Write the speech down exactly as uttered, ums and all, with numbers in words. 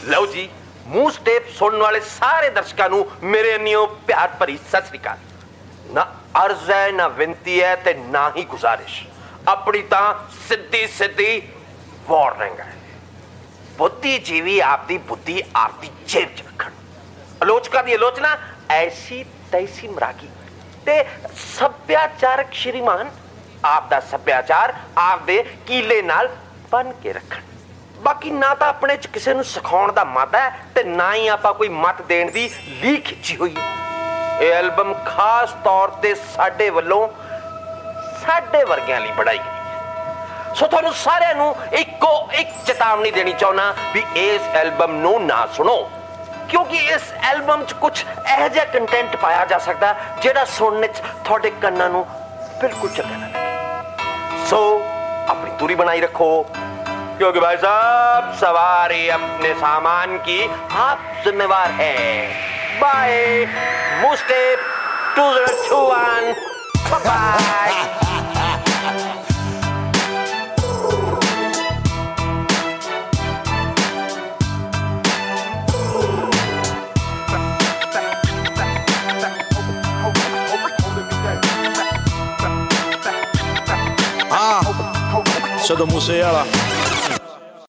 ਲਓ ਜੀ, ਮੂੰਹ ਸਟੇਪ ਸੁਣਨ ਵਾਲੇ ਸਾਰੇ ਦਰਸ਼ਕਾਂ ਨੂੰ ਮੇਰੇ ਅੰਨਿਓ ਪਿਆਰ ਭਰੀ ਸਤਿ ਸ੍ਰੀ ਅਕਾਲ। ਨਾ ਅਰਜ਼ ਹੈ, ਨਾ ਵਿਨਤੀ ਹੈ ਤੇ ਨਾ ਹੀ ਗੁਜ਼ਾਰਿਸ਼, ਆਪਣੀ ਤਾਂ ਸਿੱਧੀ ਸਿੱਧੀ ਵਾਰਨਿੰਗ ਹੈ। ਬੁੱਧੀਜੀਵੀ ਆਪਦੀ ਬੁੱਧੀ ਆਪਦੀ ਜੇਬ 'ਚ ਰੱਖਣ, ਆਲੋਚਕਾਂ ਦੀ ਆਲੋਚਨਾ ਐਸੀ ਤੈਸੀ ਮਰਾਗੀ ਤੇ ਸੱਭਿਆਚਾਰਕ ਸ਼੍ਰੀਮਾਨ ਆਪਦਾ ਸੱਭਿਆਚਾਰ ਆਪਦੇ ਕੀਲੇ ਨਾਲ ਬੰਨ ਕੇ ਰੱਖਣ। ਬਾਕੀ ਨਾ ਤਾਂ ਆਪਣੇ 'ਚ ਕਿਸੇ ਨੂੰ ਸਿਖਾਉਣ ਦਾ ਮਤ ਹੈ ਤੇ ਨਾ ਹੀ ਆਪਾਂ ਕੋਈ ਮਤ ਦੇਣ ਦੀ ਲੀਹ ਖਿੱਚੀ ਹੋਈ ਹੈ। ਇਹ ਐਲਬਮ ਖਾਸ ਤੌਰ ਤੇ ਸਾਡੇ ਵੱਲੋਂ ਸਾਡੇ ਵਰਗਿਆਂ ਲਈ ਬਣਾਈ ਗਈ ਹੈ। ਸੋ ਤੁਹਾਨੂੰ ਸਾਰਿਆਂ ਨੂੰ ਇੱਕੋ ਇੱਕ ਚੇਤਾਵਨੀ ਦੇਣੀ ਚਾਹੁੰਦਾ ਵੀ ਇਸ ਐਲਬਮ ਨੂੰ ਨਾ ਸੁਣੋ, ਕਿਉਂਕਿ ਇਸ ਐਲਬਮ 'ਚ ਕੁਛ ਇਹੋ ਜਿਹਾ ਕੰਟੈਂਟ ਪਾਇਆ ਜਾ ਸਕਦਾ ਜਿਹੜਾ ਸੁਣਨ 'ਚ ਤੁਹਾਡੇ ਕੰਨਾਂ ਨੂੰ ਬਿਲਕੁਲ ਚੰਗਾ ਨਾ ਲੱਗੇ। ਸੋ अपनी दूरी बनाई रखो, क्योंकि भाई साहब सवारी अपने सामान की आप जिम्मेवार है। बाय मुस्टेप two zero two one, bye. Siedem museala